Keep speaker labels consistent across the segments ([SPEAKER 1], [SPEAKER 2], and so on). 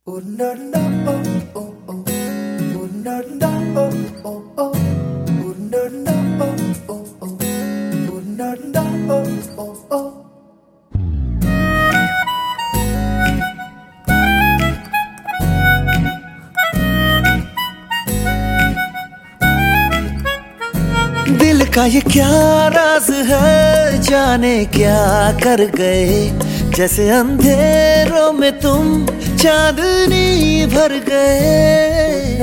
[SPEAKER 1] Oh no no oh oh oh oh no no oh oh oh oh no no oh oh oh oh no no oh oh oh दिल का ये क्या राज है, जाने क्या कर गए। जैसे अंधेरों में तुम चांदनी भर गए।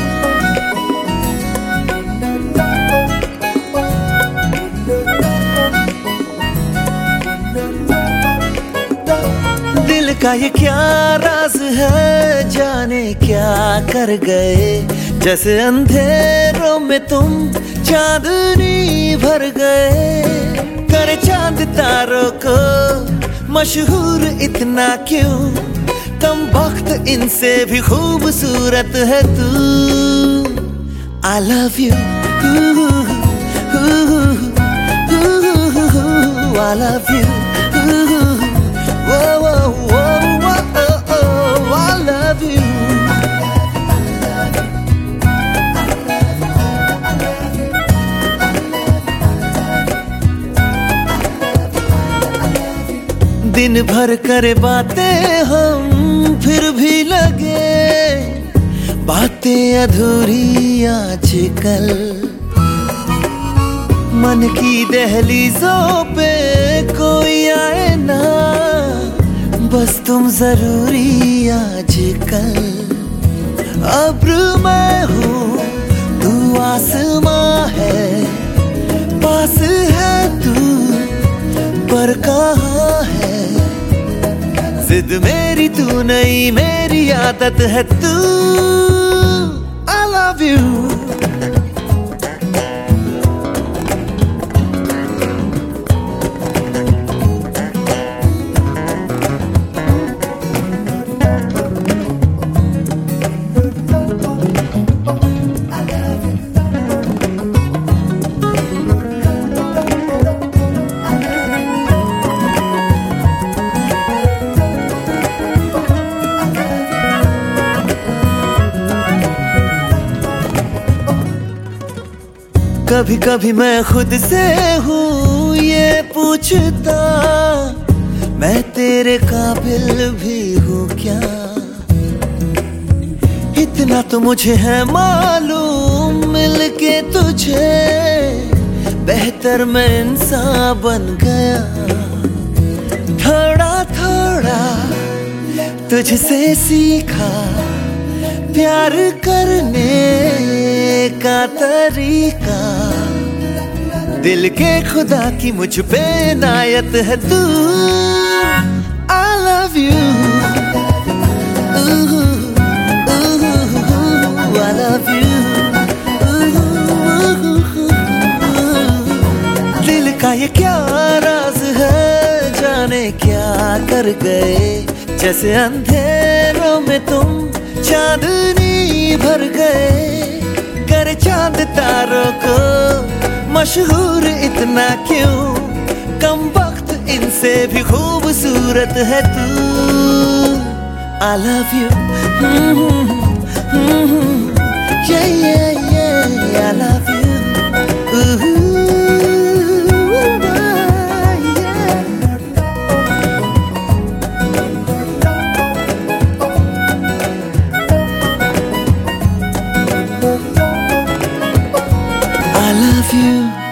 [SPEAKER 1] दिल का ये क्या राज है, जाने क्या कर गए। जैसे अंधेरों में तुम चांदनी भर गए। कर चांद तारों को मशहूर इतना क्यों, कम वक्त इनसे भी खूबसूरत है तू। I love you, I love you, whoa, whoa, whoa, whoa, I love you. दिन भर करे बातें हम, फिर भी लगे बातें अधूरी आजकल। मन की दहलीजों पे कोई आए ना, बस तुम जरूरी आजकल। अब्र मैं हूँ, तू आसमां है, पास है तू पर कहाँ है। जिद मेरी तू नहीं, मेरी आदत है तू। I love you. कभी कभी मैं खुद से हूँ ये पूछता, मैं तेरे काबिल भी हूँ क्या। इतना तो मुझे है मालूम, मिलके तुझे बेहतर मैं इंसान बन गया। थोड़ा थोड़ा तुझसे सीखा प्यार करने का तरीका। दिल के खुदा की मुझ पे इनायत है तू। I love you, I love you। दिल का ये क्या राज है, जाने क्या कर गए। जैसे अंधेरों में तुम चांदनी भर गए। कर चांद तारों को मशहूर इतना क्यों, कम वक्त इनसे भी खूबसूरत है तू। I love you, yeah, yeah, yeah, I love you, I love you.